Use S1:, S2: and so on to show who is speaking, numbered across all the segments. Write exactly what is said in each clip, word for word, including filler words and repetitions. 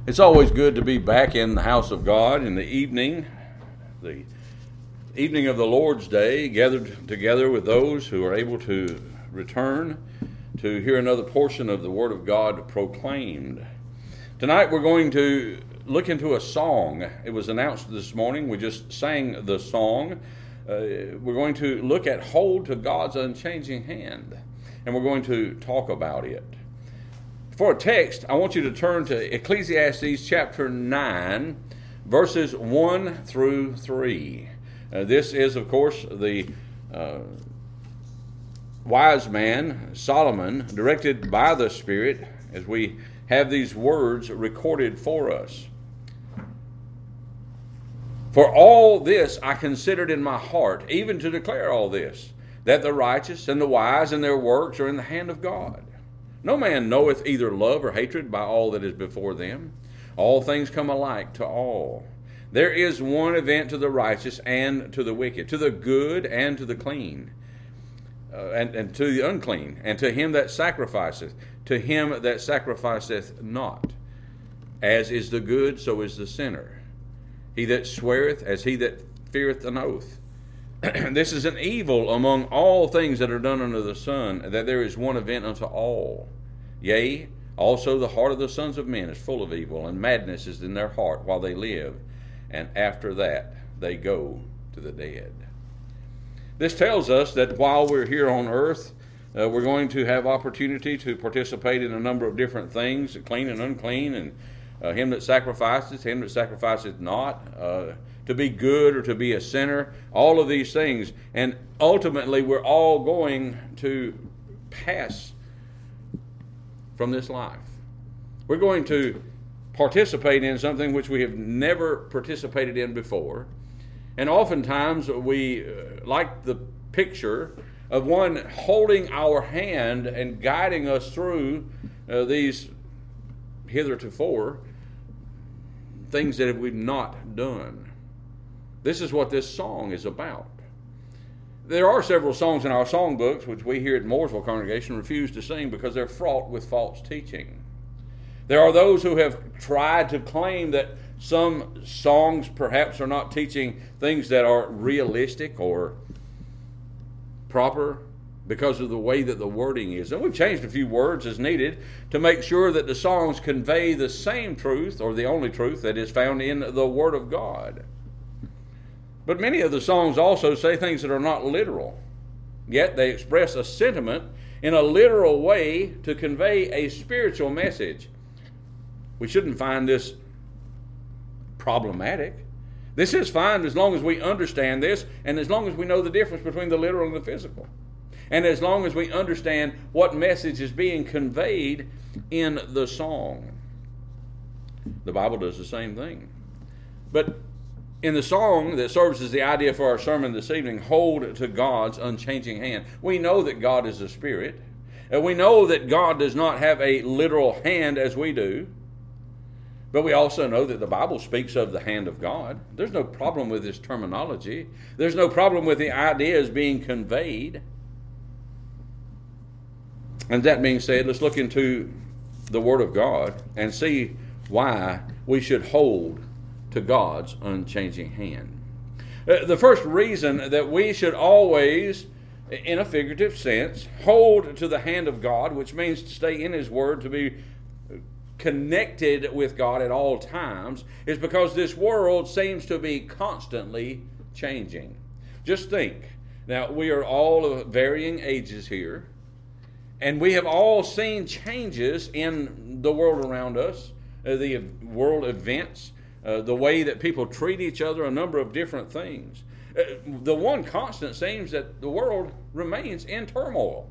S1: It's always good to be back in the house of God in the evening, the evening of the Lord's Day, gathered together with those who are able to return to hear another portion of the Word of God proclaimed. Tonight we're going to look into a song. It was announced this morning. We just sang the song. Uh, we're going to look at Hold to God's Unchanging Hand, and we're going to talk about it. For a text, I want you to turn to Ecclesiastes chapter nine, verses one through three. Uh, this is, of course, the uh, wise man, Solomon, directed by the Spirit, as we have these words recorded for us. For all this I considered in my heart, even to declare all this, that the righteous and the wise and their works are in the hand of God. No man knoweth either love or hatred by all that is before them. All things come alike to all. There is one event to the righteous and to the wicked, to the good and to the clean, uh, and, and to the unclean, and to him that sacrificeth, to him that sacrificeth not. As is the good, so is the sinner. He that sweareth, as he that feareth an oath. This is an evil among all things that are done under the sun, that there is one event unto all. Yea, also the heart of the sons of men is full of evil, and madness is in their heart while they live, and after that they go to the dead. This tells us that while we're here on earth, uh, we're going to have opportunity to participate in a number of different things, clean and unclean, and uh, him that sacrifices, him that sacrificeth not, uh, to be good or to be a sinner, all of these things. And ultimately, we're all going to pass from this life. We're going to participate in something which we have never participated in before. And oftentimes, we uh, like the picture of one holding our hand and guiding us through uh, these hitherto things that we've not done. This is what this song is about. There are several songs in our songbooks which we here at Mooresville congregation refuse to sing because they're fraught with false teaching. There are those who have tried to claim that some songs perhaps are not teaching things that are realistic or proper because of the way that the wording is. And we've changed a few words as needed to make sure that the songs convey the same truth, or the only truth that is found in the Word of God. But many of the songs also say things that are not literal, yet they express a sentiment in a literal way to convey a spiritual message. We shouldn't find this problematic. This is fine as long as we understand this, and as long as we know the difference between the literal and the physical, and as long as we understand what message is being conveyed in the song. The Bible does the same thing. But in the song that serves as the idea for our sermon this evening, Hold to God's Unchanging Hand, we know that God is a spirit. And we know that God does not have a literal hand as we do. But we also know that the Bible speaks of the hand of God. There's no problem with this terminology. There's no problem with the ideas being conveyed. And that being said, let's look into the Word of God and see why we should hold to God's unchanging hand. Uh, the first reason that we should always, in a figurative sense, hold to the hand of God, which means to stay in His Word, to be connected with God at all times, is because this world seems to be constantly changing. Just think. Now, we are all of varying ages here, and we have all seen changes in the world around us, uh, the world events, Uh, the way that people treat each other, a number of different things. Uh, the one constant seems that the world remains in turmoil.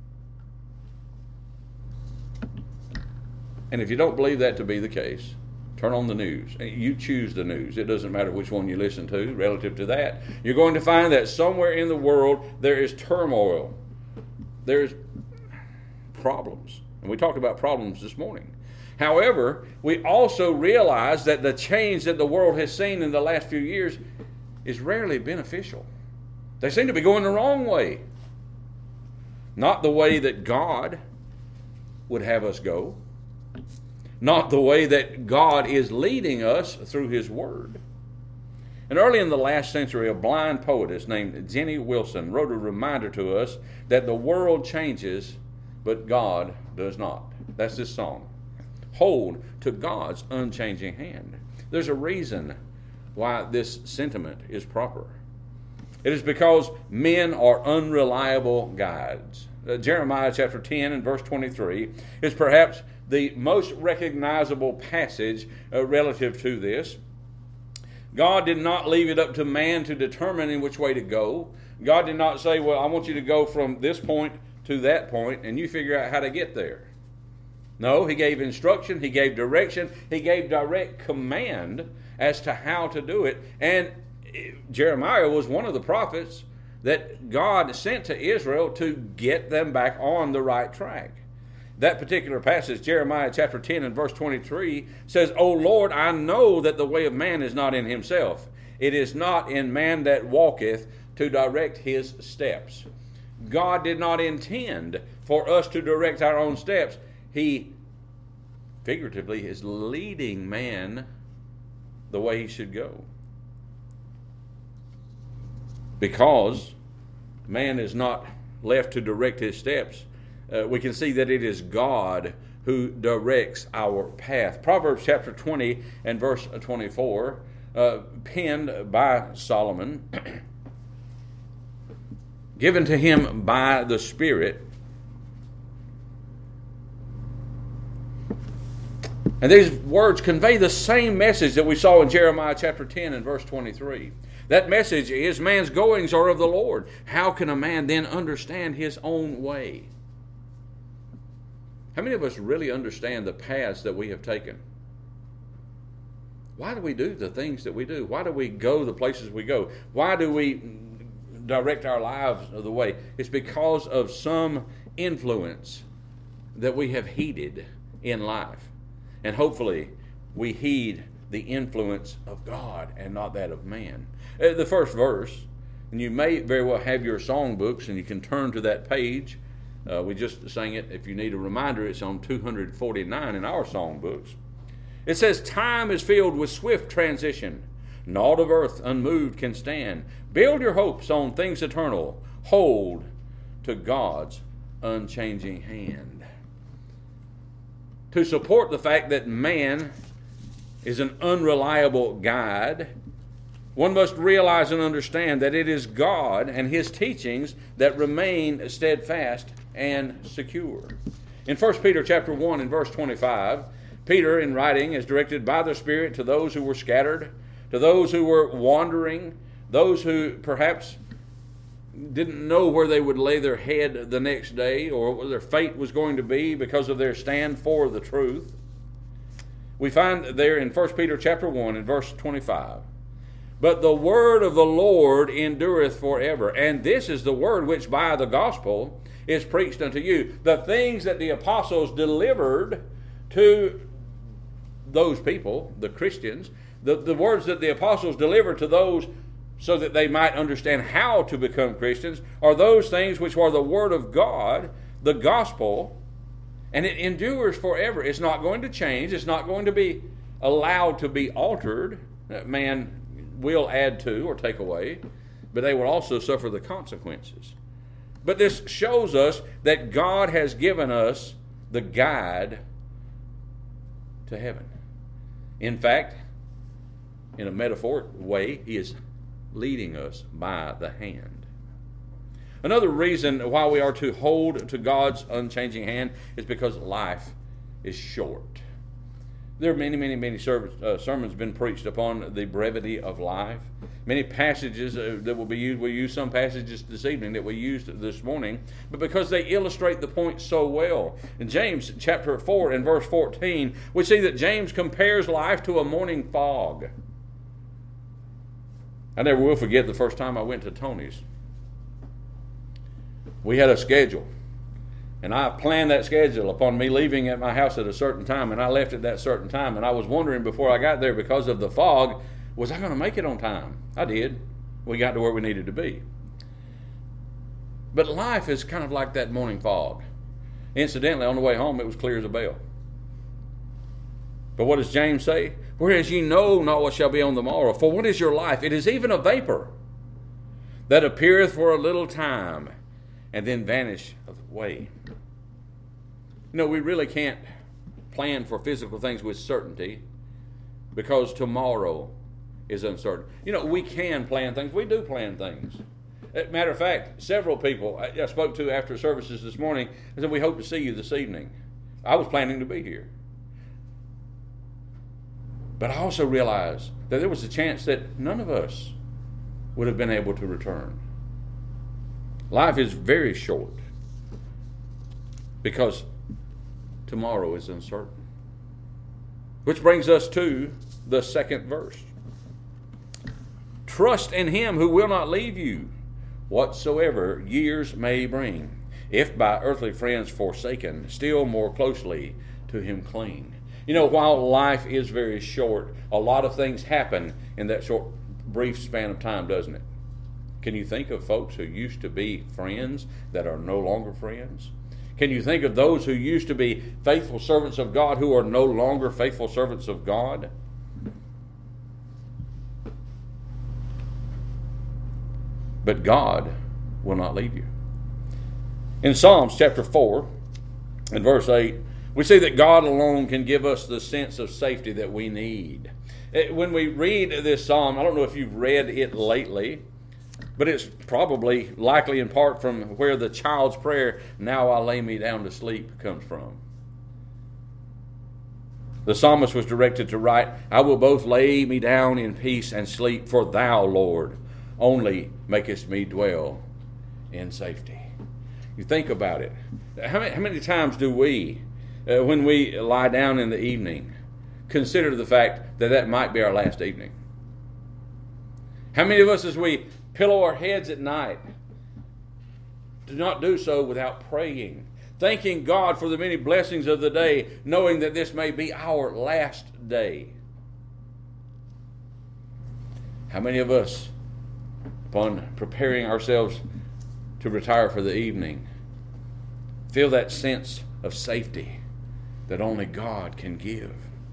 S1: And if you don't believe that to be the case, turn on the news. You choose the news. It doesn't matter which one you listen to relative to that. You're going to find that somewhere in the world there is turmoil. There's problems. And we talked about problems this morning. However, we also realize that the change that the world has seen in the last few years is rarely beneficial. They seem to be going the wrong way. Not the way that God would have us go. not the way that God is leading us through His Word. And early in the last century, a blind poetess named Jenny Wilson wrote a reminder to us that the world changes, but God does not. That's this song. Hold to God's unchanging hand. There's a reason why this sentiment is proper. It is because men are unreliable guides. Uh, Jeremiah chapter ten and verse twenty-three is perhaps the most recognizable passage uh, relative to this. God did not leave it up to man to determine in which way to go. God did not say, well, I want you to go from this point to that point, and you figure out how to get there. No, He gave instruction, He gave direction, He gave direct command as to how to do it. And Jeremiah was one of the prophets that God sent to Israel to get them back on the right track. That particular passage, Jeremiah chapter ten and verse twenty-three, says, O Lord, I know that the way of man is not in himself. It is not in man that walketh to direct his steps. God did not intend for us to direct our own steps. He, figuratively, is leading man the way he should go. Because man is not left to direct his steps, Uh, we can see that it is God who directs our path. Proverbs chapter twenty and verse twenty-four, uh, penned by Solomon, given to him by the Spirit. And these words convey the same message that we saw in Jeremiah chapter ten and verse twenty-three. That message is, man's goings are of the Lord. How can a man then understand his own way? How many of us really understand the paths that we have taken? Why do we do the things that we do? Why do we go the places we go? Why do we direct our lives the way? It's because of some influence that we have heeded in life. And hopefully we heed the influence of God and not that of man. Uh, the first verse, and you may very well have your songbooks and you can turn to that page. Uh, we just sang it. If you need a reminder, it's on two forty-nine in our songbooks. It says, time is filled with swift transition. Naught of earth unmoved can stand. Build your hopes on things eternal. Hold to God's unchanging hand. To support the fact that man is an unreliable guide, one must realize and understand that it is God and His teachings that remain steadfast and secure. In First Peter chapter one and verse twenty-five, Peter, in writing, is directed by the Spirit to those who were scattered, to those who were wandering, those who perhaps didn't know where they would lay their head the next day or what their fate was going to be because of their stand for the truth. We find there in First Peter chapter one and verse twenty-five, but the word of the Lord endureth forever, and this is the word which by the gospel is preached unto you. The things that the apostles delivered to those people, the Christians, the, the words that the apostles delivered to those so that they might understand how to become Christians, are those things which are the word of God, the gospel, and it endures forever. It's not going to change. It's not going to be allowed to be altered. Man will add to or take away, but they will also suffer the consequences. But this shows us that God has given us the guide to heaven. In fact, in a metaphoric way, He is leading us by the hand. Another reason why we are to hold to God's unchanging hand is because life is short. There are many, many, many sermons, uh, sermons been preached upon the brevity of life. Many passages uh, that will be used. We'll use some passages this evening that we used this morning, but because they illustrate the point so well. In James chapter four and verse fourteen, we see that James compares life to a morning fog. I never will forget the first time I went to Tony's. We had a schedule. And I planned that schedule upon me leaving at my house at a certain time, and I left at that certain time. And I was wondering before I got there, because of the fog, was I going to make it on time? I did. We got to where we needed to be. But life is kind of like that morning fog. Incidentally, on the way home, it was clear as a bell. But what does James say? Whereas ye know not what shall be on the morrow. For what is your life? It is even a vapor that appeareth for a little time, and then vanisheth away. You know, we really can't plan for physical things with certainty because tomorrow is uncertain. You know, we can plan things. We do plan things. Matter of fact, several people I spoke to after services this morning said, we hope to see you this evening. I was planning to be here. But I also realized that there was a chance that none of us would have been able to return. Life is very short because tomorrow is uncertain. Which brings us to the second verse. Trust in him who will not leave you, whatsoever years may bring. If by earthly friends forsaken, still more closely to him cling. You know, while life is very short, a lot of things happen in that short, brief span of time, doesn't it? Can you think of folks who used to be friends that are no longer friends? Can you think of those who used to be faithful servants of God who are no longer faithful servants of God? But God will not leave you. In Psalms chapter four and verse eight, we see that God alone can give us the sense of safety that we need. When we read this psalm, I don't know if you've read it lately, but it's probably likely in part from where the child's prayer, now I lay me down to sleep, comes from. The psalmist was directed to write, I will both lay me down in peace and sleep, for thou, Lord, only makest me dwell in safety. You think about it. How many, how many times do we, uh, when we lie down in the evening, consider the fact that that might be our last evening? How many of us, as we pillow our heads at night, do not do so without praying, thanking God for the many blessings of the day, knowing that this may be our last day? How many of us, upon preparing ourselves to retire for the evening, feel that sense of safety that only God can give?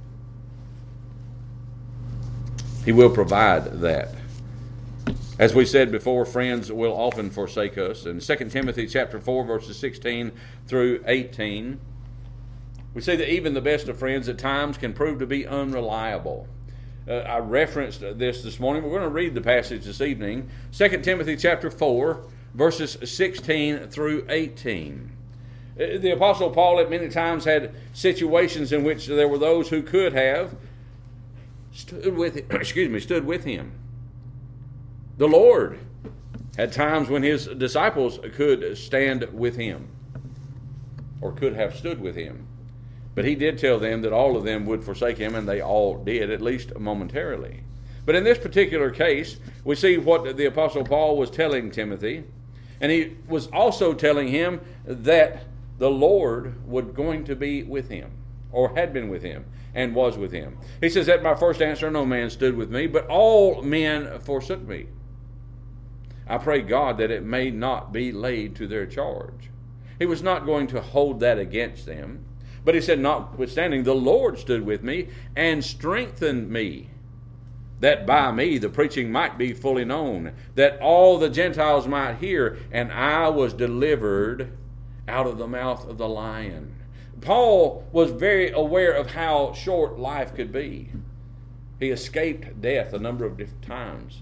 S1: He will provide that. As we said before, friends will often forsake us. In Second Timothy chapter four, verses sixteen through eighteen, we see that even the best of friends at times can prove to be unreliable. Uh, I referenced this this morning. We're going to read the passage this evening. Second Timothy chapter four, verses sixteen through eighteen. Uh, the Apostle Paul at many times had situations in which there were those who could have stood with him, excuse me, stood with him. The Lord had times when his disciples could stand with him or could have stood with him. But he did tell them that all of them would forsake him, and they all did, at least momentarily. But in this particular case, we see what the Apostle Paul was telling Timothy, and he was also telling him that the Lord was going to be with him, or had been with him, and was with him. He says, at my first answer, no man stood with me, but all men forsook me. I pray God that it may not be laid to their charge. He was not going to hold that against them. But he said, notwithstanding, the Lord stood with me and strengthened me, that by me the preaching might be fully known, that all the Gentiles might hear, and I was delivered out of the mouth of the lion. Paul was very aware of how short life could be. He escaped death a number of different times.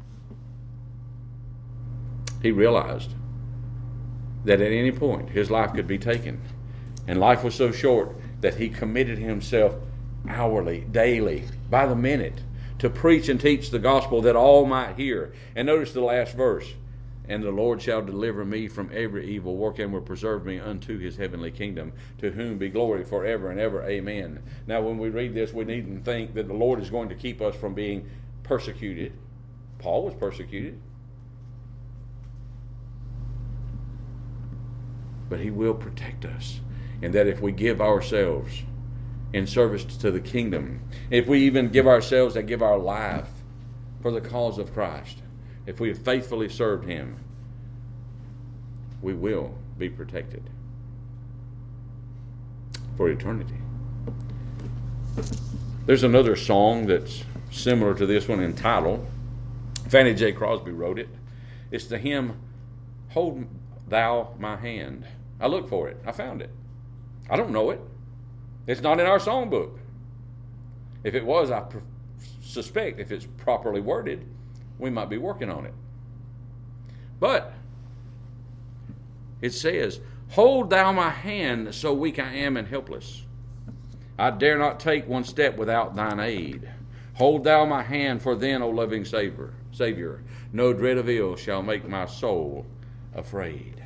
S1: He realized that at any point his life could be taken. And life was so short that he committed himself hourly, daily, by the minute, to preach and teach the gospel that all might hear. And notice the last verse. And the Lord shall deliver me from every evil work and will preserve me unto his heavenly kingdom, to whom be glory forever and ever. Amen. Now, when we read this, we needn't think that the Lord is going to keep us from being persecuted. Paul was persecuted. But he will protect us. And that if we give ourselves in service to the kingdom, if we even give ourselves and give our life for the cause of Christ, if we have faithfully served him, we will be protected for eternity. There's another song that's similar to this one in title. Fannie J. Crosby wrote it. It's the hymn, Hold Thou My Hand. I looked for it. I found it. I don't know it. It's not in our songbook. If it was, I pr- suspect if it's properly worded, we might be working on it. But it says, Hold Thou my hand, so weak I am and helpless. I dare not take one step without Thine aid. Hold Thou my hand, for then, O loving Savior, Savior, no dread of ill shall make my soul afraid.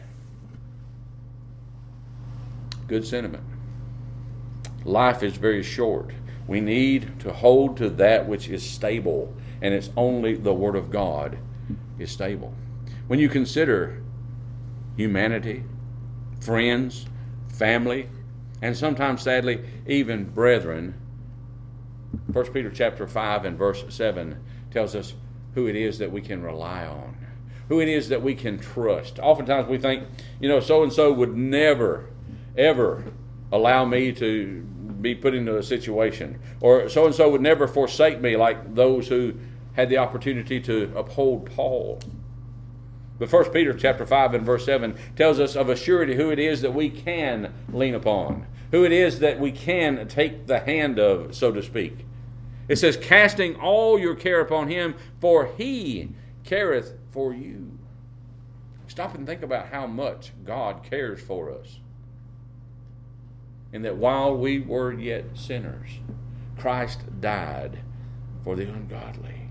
S1: Good sentiment. Life is very short. We need to hold to that which is stable, and it's only the Word of God is stable. When you consider humanity, friends, family, and sometimes, sadly, even brethren, First Peter chapter five and verse seven tells us who it is that we can rely on, who it is that we can trust. Oftentimes we think, you know, so-and-so would never, ever allow me to be put into a situation, or so-and-so would never forsake me like those who had the opportunity to uphold Paul. But First Peter chapter five and verse seven tells us of a surety who it is that we can lean upon, who it is that we can take the hand of, so to speak. It says, casting all your care upon him, for he careth for you. Stop and think about how much God cares for us. And that while we were yet sinners, Christ died for the ungodly.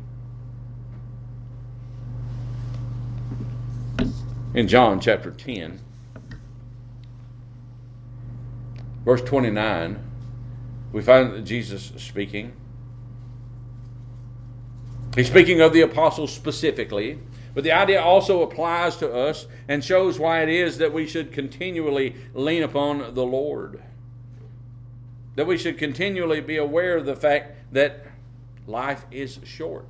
S1: In John chapter ten, verse twenty-nine, we find Jesus speaking. He's speaking of the apostles specifically, but the idea also applies to us and shows why it is that we should continually lean upon the Lord. That we should continually be aware of the fact that life is short.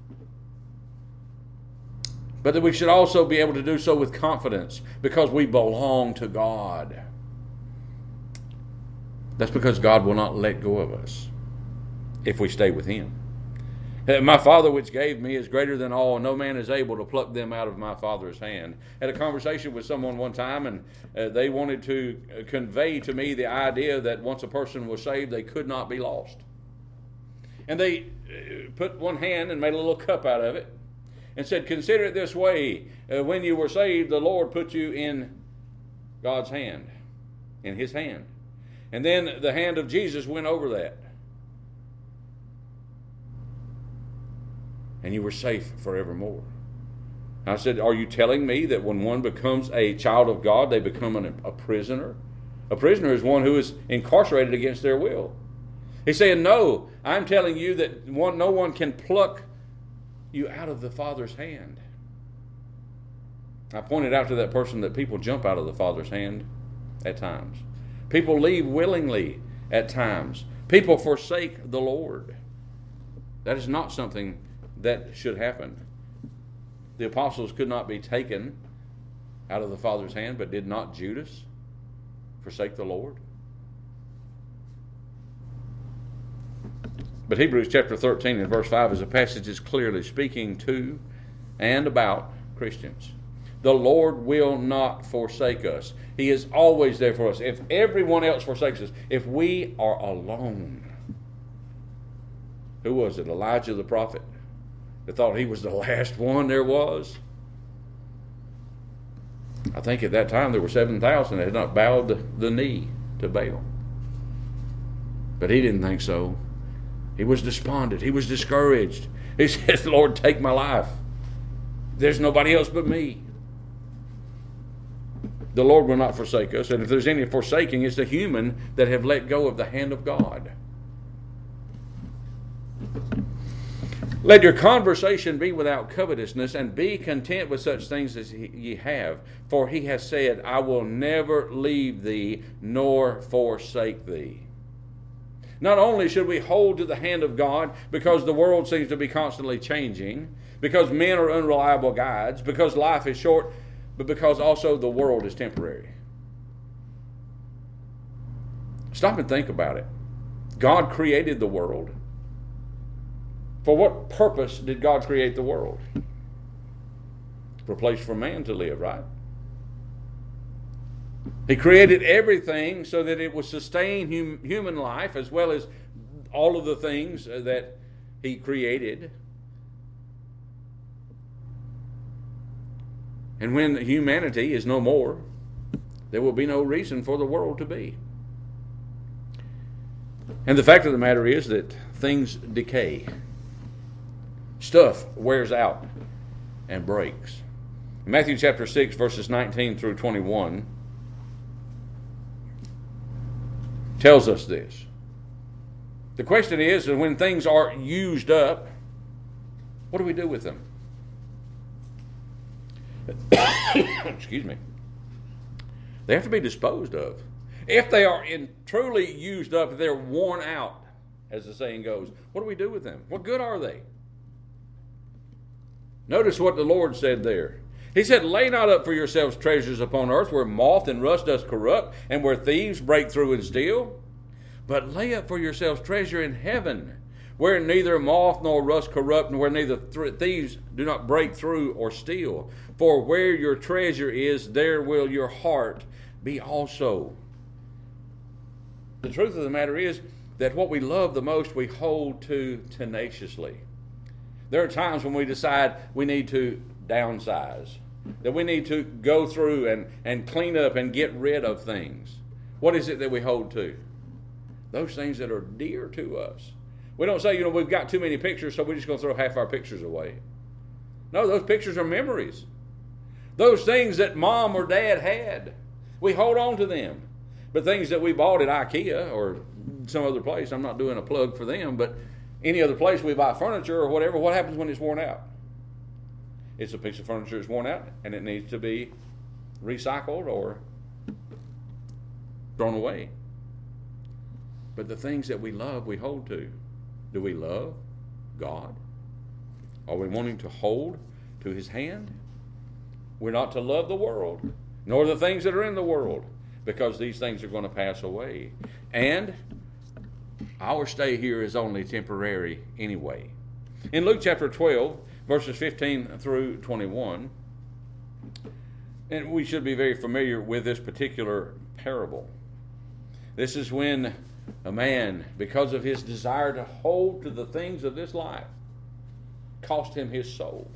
S1: But that we should also be able to do so with confidence because we belong to God. That's because God will not let go of us if we stay with Him. My Father which gave me is greater than all, and no man is able to pluck them out of my Father's hand. I had a conversation with someone one time, and uh, they wanted to convey to me the idea that once a person was saved, they could not be lost. And they uh, put one hand and made a little cup out of it and said, consider it this way. Uh, when you were saved, the Lord put you in God's hand, in His hand. And then the hand of Jesus went over that. And you were safe forevermore. I said, are you telling me that when one becomes a child of God, they become an, a prisoner? A prisoner is one who is incarcerated against their will. He's saying, no, I'm telling you that one, no one can pluck you out of the Father's hand. I pointed out to that person that people jump out of the Father's hand at times. People leave willingly at times. People forsake the Lord. That is not something that should happen. The apostles could not be taken out of the Father's hand, but did not Judas forsake the Lord? But Hebrews chapter thirteen and verse five is a passage that's clearly speaking to and about Christians. The Lord will not forsake us. He is always there for us. If everyone else forsakes us, if we are alone. Who was it? Elijah the prophet? They thought he was the last one there was. I think at that time there were seven thousand that had not bowed the, the knee to Baal. But he didn't think so. He was despondent. He was discouraged. He said, Lord, take my life. There's nobody else but me. The Lord will not forsake us. And if there's any forsaking, it's the human that have let go of the hand of God. Let your conversation be without covetousness, and be content with such things as ye have. For he has said, I will never leave thee, nor forsake thee. Not only should we hold to the hand of God because the world seems to be constantly changing, because men are unreliable guides, because life is short, but because also the world is temporary. Stop and think about it. God created the world. For what purpose did God create the world? For a place for man to live, right? He created everything so that it would sustain hum, human life, as well as all of the things that He created. And when humanity is no more, there will be no reason for the world to be. And the fact of the matter is that things decay. Stuff wears out and breaks. Matthew chapter six, verses nineteen through twenty-one tells us this. The question is, when things are used up, what do we do with them? Excuse me. They have to be disposed of. If they are in truly used up, if they're worn out, as the saying goes, what do we do with them? What good are they? Notice what the Lord said there. He said, lay not up for yourselves treasures upon earth, where moth and rust does corrupt, and where thieves break through and steal. But lay up for yourselves treasure in heaven, where neither moth nor rust corrupt, and where neither th- thieves do not break through or steal. For where your treasure is, there will your heart be also. The truth of the matter is that what we love the most, we hold to tenaciously. There are times when we decide we need to downsize, that we need to go through and, and clean up and get rid of things. What is it that we hold to? Those things that are dear to us. We don't say, you know, we've got too many pictures, so we're just going to throw half our pictures away. No, those pictures are memories. Those things that mom or dad had, we hold on to them. But things that we bought at IKEA or some other place, I'm not doing a plug for them, but any other place we buy furniture or whatever, what happens when it's worn out? It's a piece of furniture that's worn out, and it needs to be recycled or thrown away. But the things that we love, we hold to. Do we love God? Are we wanting to hold to His hand? We're not to love the world, nor the things that are in the world, because these things are going to pass away. And our stay here is only temporary anyway. In Luke chapter twelve, verses fifteen through twenty-one, and we should be very familiar with this particular parable. This is when a man, because of his desire to hold to the things of this life, cost him his soul.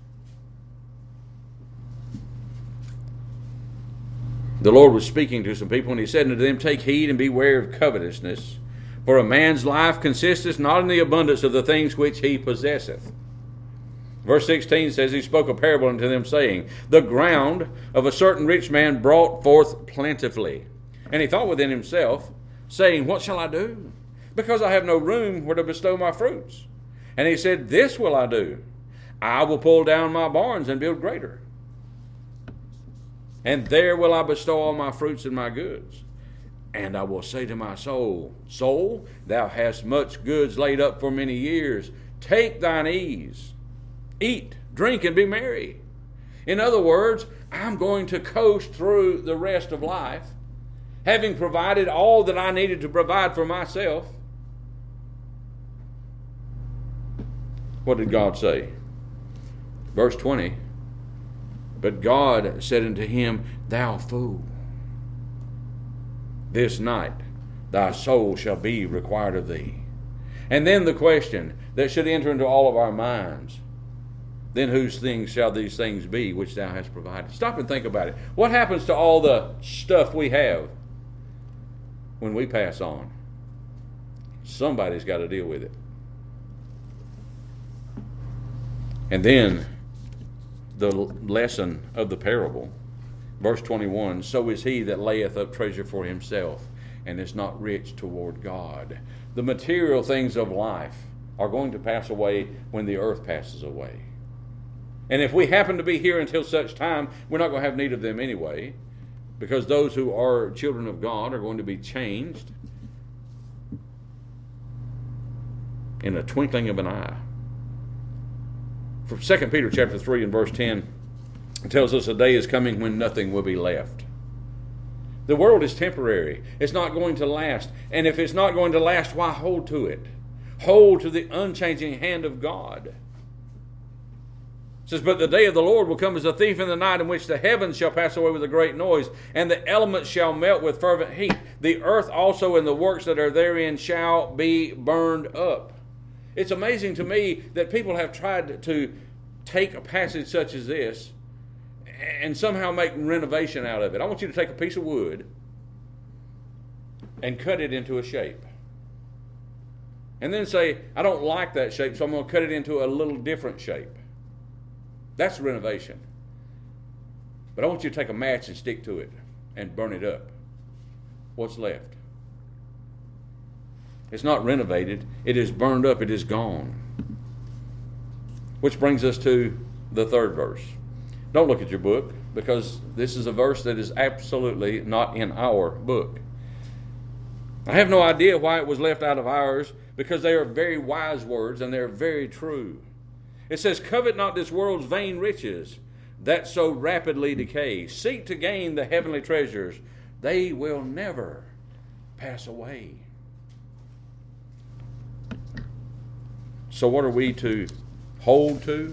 S1: The Lord was speaking to some people, and He said unto them, take heed and beware of covetousness, for a man's life consisteth not in the abundance of the things which he possesseth. Verse sixteen says, He spoke a parable unto them, saying, the ground of a certain rich man brought forth plentifully. And he thought within himself, saying, what shall I do? Because I have no room where to bestow my fruits. And he said, this will I do. I will pull down my barns and build greater. And there will I bestow all my fruits and my goods. And I will say to my soul, soul, thou hast much goods laid up for many years. Take thine ease. Eat, drink, and be merry. In other words, I'm going to coast through the rest of life, having provided all that I needed to provide for myself. What did God say? Verse twenty. But God said unto him, thou fool, this night thy soul shall be required of thee. And then the question that should enter into all of our minds, then whose things shall these things be which thou hast provided? Stop and think about it. What happens to all the stuff we have when we pass on? Somebody's got to deal with it. And then the lesson of the parable, verse twenty-one, so is he that layeth up treasure for himself and is not rich toward God. The material things of life are going to pass away when the earth passes away. And if we happen to be here until such time, we're not going to have need of them anyway, because those who are children of God are going to be changed in a twinkling of an eye. From Second Peter chapter three and verse ten, it tells us a day is coming when nothing will be left. The world is temporary. It's not going to last. And if it's not going to last, why hold to it? Hold to the unchanging hand of God. It says, but the day of the Lord will come as a thief in the night, in which the heavens shall pass away with a great noise, and the elements shall melt with fervent heat. The earth also and the works that are therein shall be burned up. It's amazing to me that people have tried to take a passage such as this and somehow make renovation out of it. I want you to take a piece of wood and cut it into a shape. And then say, I don't like that shape, so I'm going to cut it into a little different shape. That's renovation. But I want you to take a match and stick to it and burn it up. What's left? It's not renovated. It is burned up. It is gone. Which brings us to the third verse. Don't look at your book, because this is a verse that is absolutely not in our book. I have no idea why it was left out of ours, because they are very wise words and they're very true. It says, covet not this world's vain riches, that so rapidly decay. Seek to gain the heavenly treasures. They will never pass away. So what are we to hold to?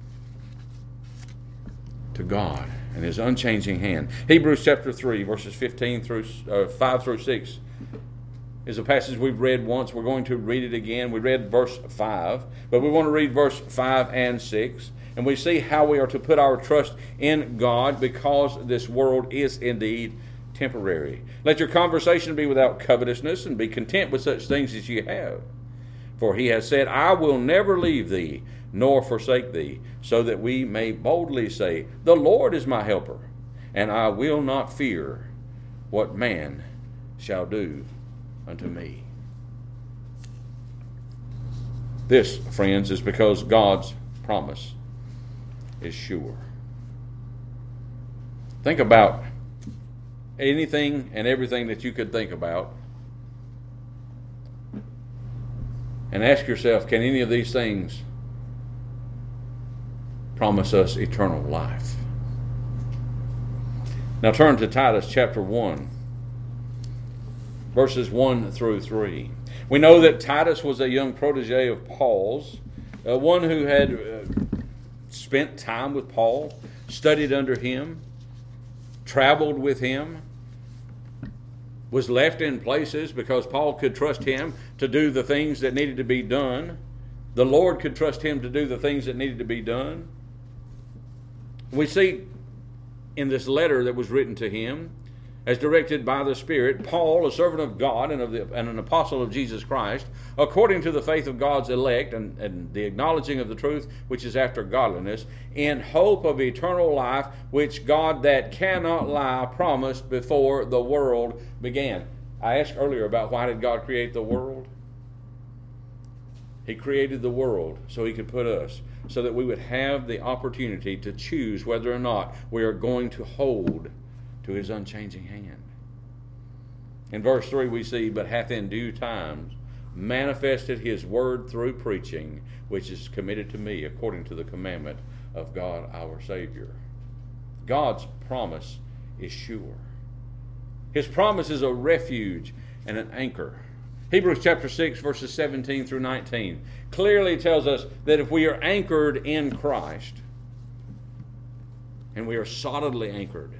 S1: To God and His unchanging hand. Hebrews chapter three, verses fifteen through uh, five through six is a passage we've read once. We're going to read it again. We read verse five, but we want to read verse five and six, and we see how we are to put our trust in God, because this world is indeed temporary. Let your conversation be without covetousness, and be content with such things as you have. For He has said, I will never leave thee, nor forsake thee, so that we may boldly say, the Lord is my helper, and I will not fear what man shall do unto me. This, friends, is because God's promise is sure. Think about anything and everything that you could think about, and ask yourself, can any of these things promise us eternal life? Now turn to Titus chapter one, verses one through three. We know that Titus was a young protege of Paul's, uh, one who had uh, spent time with Paul, studied under him, traveled with him, was left in places because Paul could trust him to do the things that needed to be done. The Lord could trust him to do the things that needed to be done. We see in this letter that was written to him, as directed by the Spirit, Paul, a servant of God and, of the, and an apostle of Jesus Christ, according to the faith of God's elect and, and the acknowledging of the truth which is after godliness, in hope of eternal life, which God that cannot lie promised before the world began. I asked earlier about why did God create the world? He created the world so He could put us, so that we would have the opportunity to choose whether or not we are going to hold to His unchanging hand. In verse three we see, but hath in due times manifested His word through preaching, which is committed to me according to the commandment of God our Savior. God's promise is sure. His promise is a refuge and an anchor. Hebrews chapter six, verses seventeen through nineteen clearly tells us that if we are anchored in Christ, and we are solidly anchored,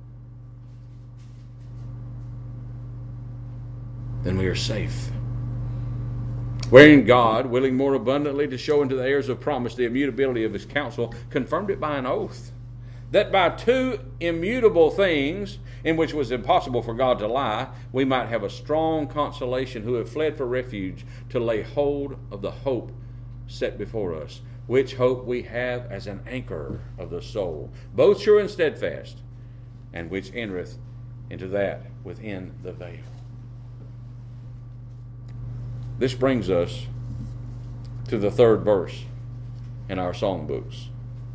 S1: then we are safe. Wherein God, willing more abundantly to show unto the heirs of promise the immutability of His counsel, confirmed it by an oath, that by two immutable things, in which it was impossible for God to lie, we might have a strong consolation, who have fled for refuge, to lay hold of the hope set before us, which hope we have as an anchor of the soul, both sure and steadfast, and which entereth into that within the veil. This brings us to the third verse in our songbooks.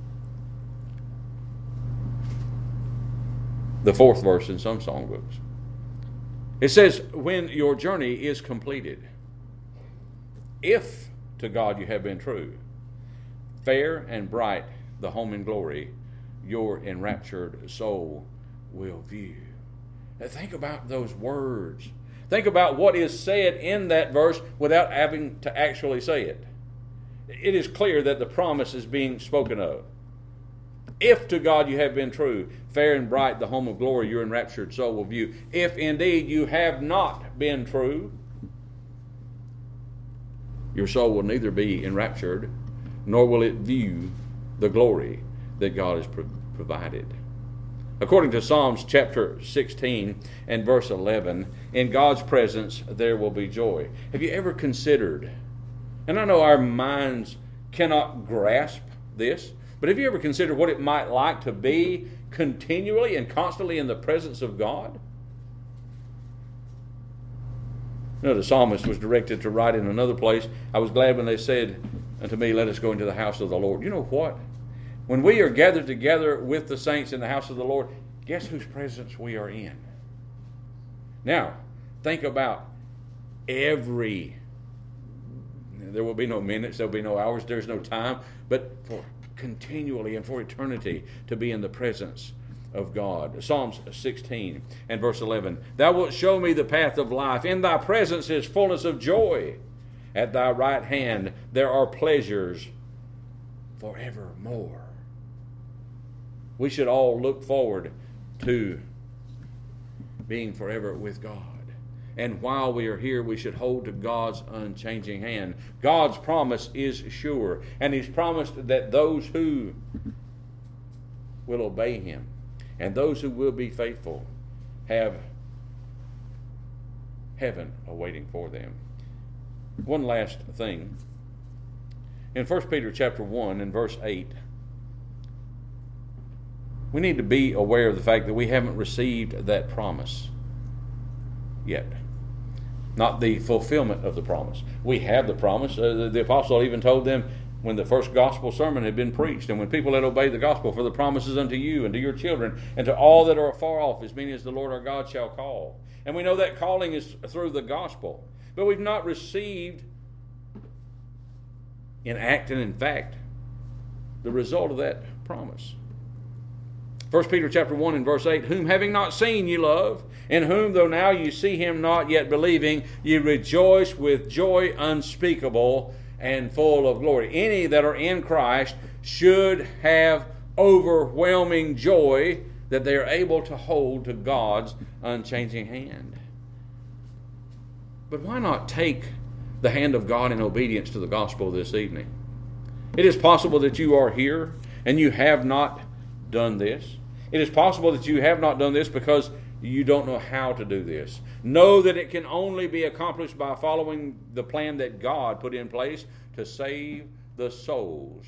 S1: The fourth verse in some songbooks. It says, when your journey is completed, if to God you have been true, fair and bright the home in glory, your enraptured soul will view. Think about those words. Think about what is said in that verse without having to actually say it. It is clear that the promise is being spoken of. If to God you have been true, fair and bright, the home of glory your enraptured soul will view. If indeed you have not been true, your soul will neither be enraptured, nor will it view the glory that God has pro- provided. According to Psalms chapter sixteen and verse eleven, in God's presence there will be joy. Have you ever considered, and I know our minds cannot grasp this, but have you ever considered what it might like to be continually and constantly in the presence of God? You know, the psalmist was directed to write in another place, I was glad when they said unto me, let us go into the house of the Lord. You know what? When we are gathered together with the saints in the house of the Lord, guess whose presence we are in? Now, think about every, there will be no minutes, there will be no hours, there's no time, but for continually and for eternity to be in the presence of God. Psalms sixteen and verse eleven, thou wilt show me the path of life. In thy presence is fullness of joy. At thy right hand there are pleasures forevermore. We should all look forward to being forever with God. And while we are here, we should hold to God's unchanging hand. God's promise is sure, and He's promised that those who will obey Him and those who will be faithful have heaven awaiting for them. One last thing. In First Peter chapter one and verse eight, we need to be aware of the fact that we haven't received that promise yet. Not the fulfillment of the promise. We have the promise. Uh, the, the apostle even told them when the first gospel sermon had been preached, and when people had obeyed the gospel, for the promises unto you and to your children and to all that are far off, as many as the Lord our God shall call. And we know that calling is through the gospel. But we've not received in act and in fact the result of that promise. First Peter chapter one and verse eight, whom having not seen ye love, in whom though now you see him not, yet believing, ye rejoice with joy unspeakable and full of glory. Any that are in Christ should have overwhelming joy that they are able to hold to God's unchanging hand. But why not take the hand of God in obedience to the gospel this evening? It is possible that you are here and you have not done this. It is possible that you have not done this because you don't know how to do this. Know that it can only be accomplished by following the plan that God put in place to save the souls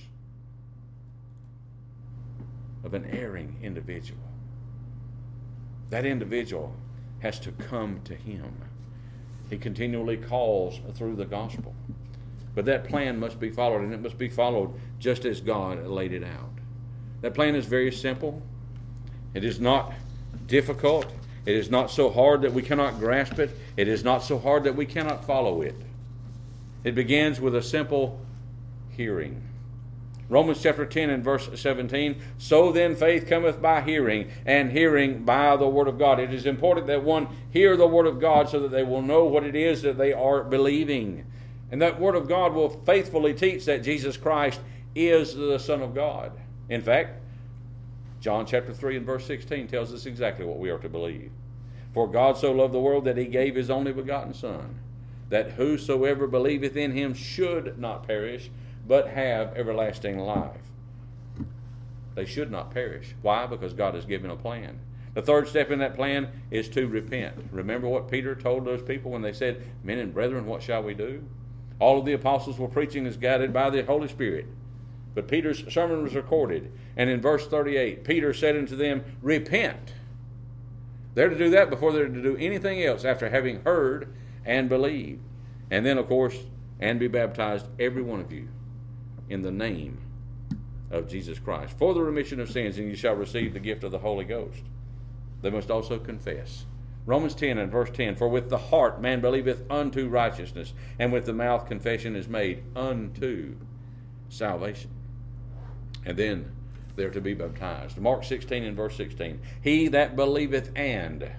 S1: of an erring individual. That individual has to come to Him. He continually calls through the gospel. But that plan must be followed, and it must be followed just as God laid it out. That plan is very simple. It is not difficult. It is not so hard that we cannot grasp it. It is not so hard that we cannot follow it. It begins with a simple hearing. Romans chapter ten and verse seventeen, so then faith cometh by hearing, and hearing by the word of God. It is important that one hear the word of God so that they will know what it is that they are believing. And that word of God will faithfully teach that Jesus Christ is the Son of God. In fact, John chapter three and verse sixteen tells us exactly what we are to believe. For God so loved the world that He gave His only begotten Son, that whosoever believeth in Him should not perish, but have everlasting life. They should not perish. Why? Because God has given a plan. The third step in that plan is to repent. Remember what Peter told those people when they said, men and brethren, what shall we do? All of the apostles were preaching as guided by the Holy Spirit. But Peter's sermon was recorded. And in verse thirty-eight, Peter said unto them, repent. They're to do that before they're to do anything else after having heard and believed. And then, of course, and be baptized, every one of you, in the name of Jesus Christ, for the remission of sins, and you shall receive the gift of the Holy Ghost. They must also confess. Romans ten and verse ten, for with the heart man believeth unto righteousness, and with the mouth confession is made unto salvation. And then they're to be baptized. Mark sixteen and verse sixteen, he that believeth and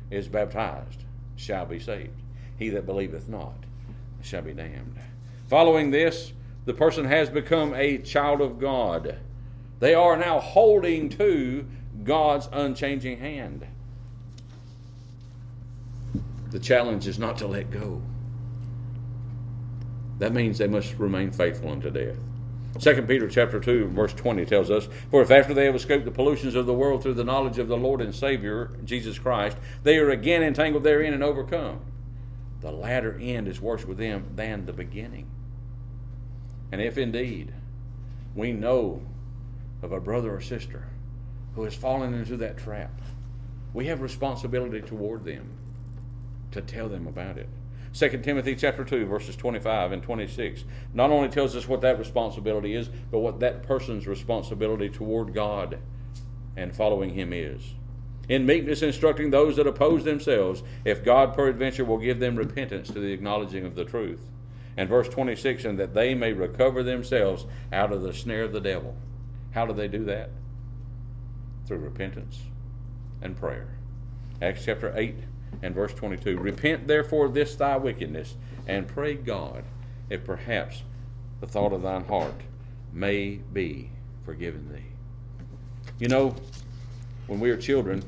S1: is baptized shall be saved. He that believeth not shall be damned. Following this, the person has become a child of God. They are now holding to God's unchanging hand. The challenge is not to let go. That means they must remain faithful unto death. Second Peter chapter two, verse twenty tells us, "For if after they have escaped the pollutions of the world through the knowledge of the Lord and Savior, Jesus Christ, they are again entangled therein and overcome, the latter end is worse with them than the beginning." And if indeed we know of a brother or sister who has fallen into that trap, we have responsibility toward them to tell them about it. Second Timothy chapter two, verses twenty-five and twenty-six not only tells us what that responsibility is, but what that person's responsibility toward God and following Him is. "In meekness instructing those that oppose themselves, if God peradventure will give them repentance to the acknowledging of the truth." And verse twenty-six, "And that they may recover themselves out of the snare of the devil." How do they do that? Through repentance and prayer. Acts chapter eight and verse twenty-two, "Repent therefore this thy wickedness, and pray God, if perhaps the thought of thine heart may be forgiven thee." You know, when we are children,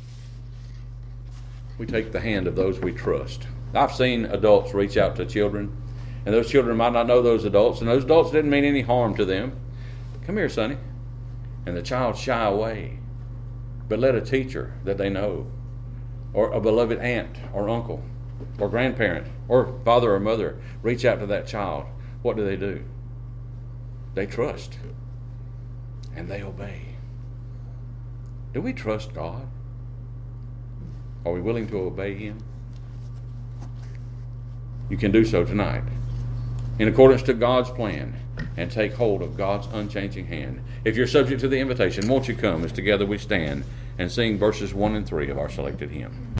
S1: we take the hand of those we trust. I've seen adults reach out to children, and those children might not know those adults, and those adults didn't mean any harm to them. "Come here, sonny." And the child shy away. But let a teacher that they know, or a beloved aunt or uncle or grandparent or father or mother reach out to that child. What do they do? They trust and they obey. Do we trust God? Are we willing to obey Him? You can do so tonight in accordance to God's plan and take hold of God's unchanging hand. If you're subject to the invitation, won't you come as together we stand and sing verses one and three of our selected hymn.